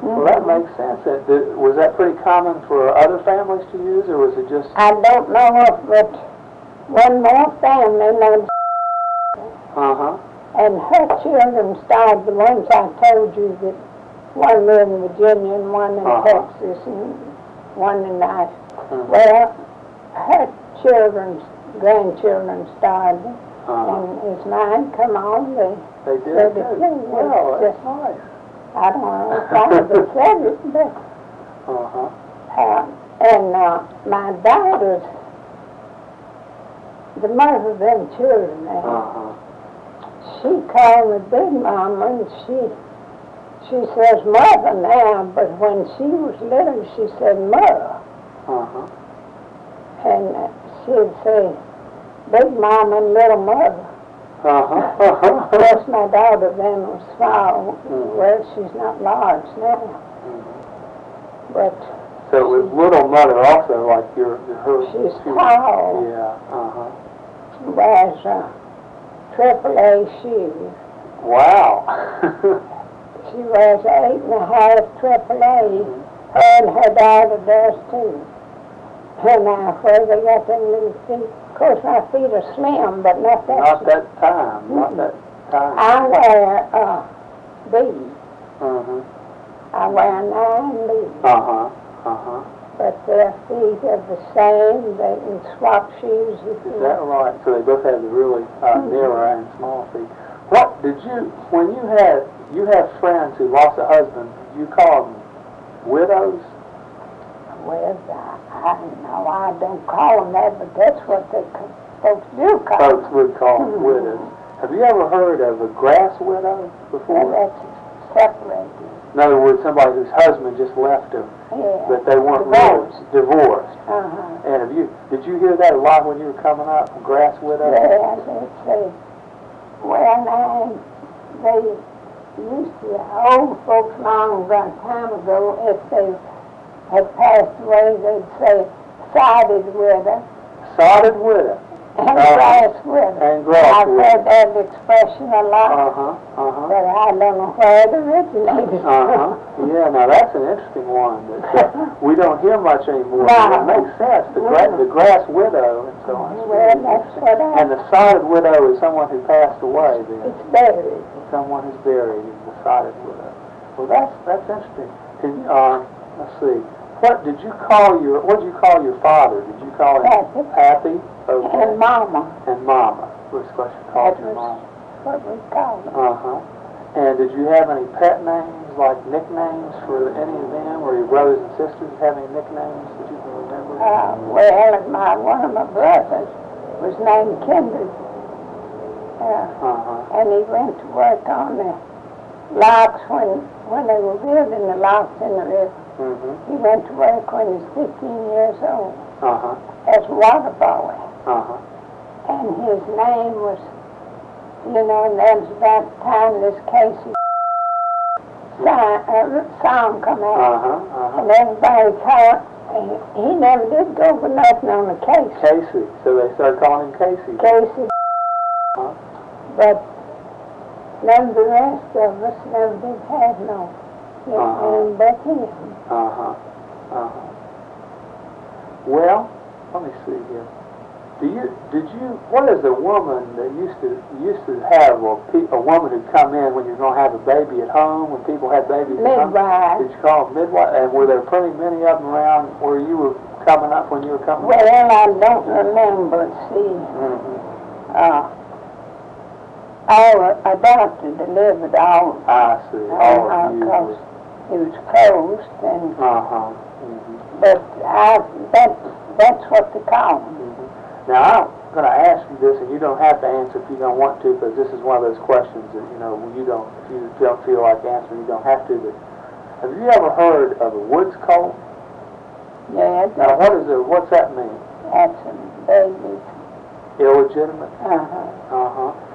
Well, that makes sense. Was that pretty common for other families to use, or was it just... I don't know of but one more family named Uh-huh. and her children started, the ones I told you, that one lived in Virginia and one in Texas and one in Nashville. Well, her grandchildren started, and as mine come on, they did. Well, that's nice. I don't know if I ever said it, but my daughters, the mother of them children now, she called me Big Mama, and she says Mother now, but when she was little, she said Mother. And she'd say Big Mama and Little Mother. Plus my daughter then was small. Well, she's not large now. But so it was Little Mother also, like her. She's tall. Yeah. Wears AAA shoes. Wow. She wears 8.5 AAA. Her and her daughter does too. And now, where they got them little feet. Of course, my feet are slim, but not that. Not that time. Not that time. I wear these. I wear 9 B's. But their feet are the same. They can swap shoes. Is that right? So they both have the really narrow and small feet. What did you, when you have friends who lost a husband, you call them widows? Well, I don't call them that, but that's what folks do call them. Folks would call them widows. Have you ever heard of a grass widow before? Well, that's separated. In other words, somebody whose husband just left them, but they weren't divorced. And did you hear that a lot when you were coming up, a grass widow? Yeah, they'd say, well, now, they used to, old folks long time ago, if they had passed away, they'd say, sodded widow. Sodded widow. And grass widow. And grass I've heard that expression a lot. But I don't know where it originated. Yeah, now that's an interesting one that we don't hear much anymore. No. It makes sense. The grass widow and so on. Well, that's what And the sodded widow is someone who passed away then. It's buried. Someone who's buried is the sodded widow. Well, that's interesting. Let's see. What did you call your father? Did you call him Pappy? Okay. And Mama. And Mama. What's what you called your mama? What we called them. And did you have any pet names, like nicknames for any of them, or your brothers and sisters have any nicknames that you can remember? Well, one of my brothers was named Kendrick. And he went to work on the locks when they were building the locks in the river. He went to work when he was 15 years old as a water boy. And his name was, and that was about the time this Casey song come out. And everybody thought, he never did go for nothing on the Casey. Casey, so they started calling him Casey. Casey. But none of the rest of us never did have no nickname but him. Well, let me see here. What is a woman that used to have, or a woman who'd come in when you're going to have a baby at home, when people had babies at home? Midwife. Did you call them midwife? And were there pretty many of them around where you were coming up when you were coming up? Well, I don't remember. See, a doctor delivered all. I see. Because it was closed, and but that's what they call them. Now, I'm going to ask you this, and you don't have to answer if you don't want to, because this is one of those questions that, if you don't feel like answering, you don't have to. But have you ever heard of a woods colt? Yeah. Now, what's that mean? That's a baby. Illegitimate?